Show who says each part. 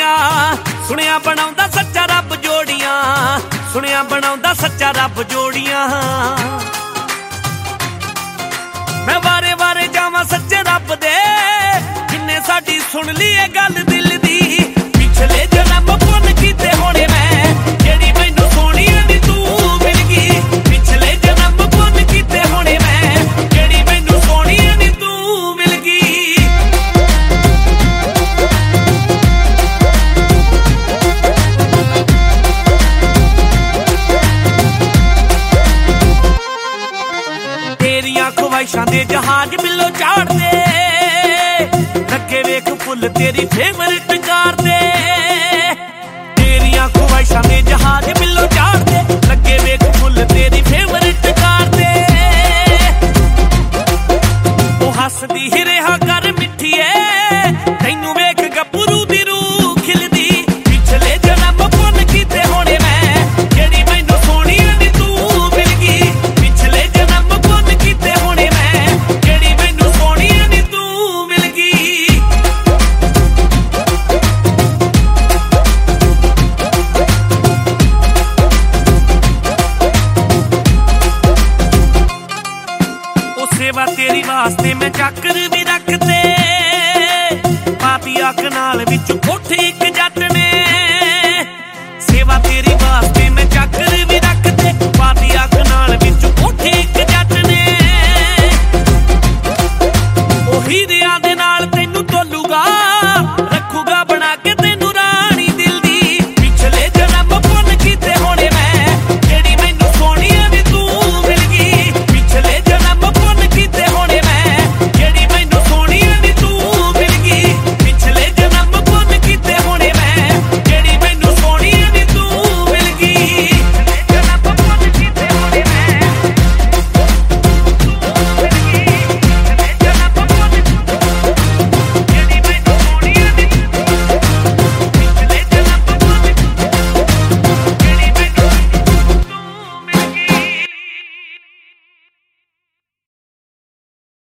Speaker 1: जोड़ियां सुनिया बनाउंदा सच्चा रब जोड़ियां सुनिया बनाउंदा सच्चा रब जोड़ियां मैं वारे वारे जावां सच्चे रब दे जिन्ने साडी सुन ली ए गल दिल दी पिछले जन्म पुन कीते होणे मैं जेड़ी मैनू सोहणी नी तू मिल गई पिछले जन्म पुन कीते होणे मैं जेड़ी मैनू सोहणी नी तू मिल गई तेरियां ख्वाहिशां दे जहाज बिलो चाड़ दे लगे वेख फुल तेरी फेवरेट कार दे तेरियां ख्वाहिशां दे जहाज बिलो चाड़ दे लगे वेख फुल तेरी फेवरेट कार दे ओ हसदी ही रहा कर मिठिए तैनू वेख गब्बरू दी रूह खिलदी पिछले जन्म पुन कीते होणे मैं जेड़ी मैनू सोहणी नी तू मिल गई पिछले जन्म पुन कीते होणे मैं जेड़ी मैनू सोहणी नी तू मिल गई ओ सेवा तेरी वास्ते मैं चाकर भी रखते पापिया कनाल विच कोठी एक जट ने सेवा तेरी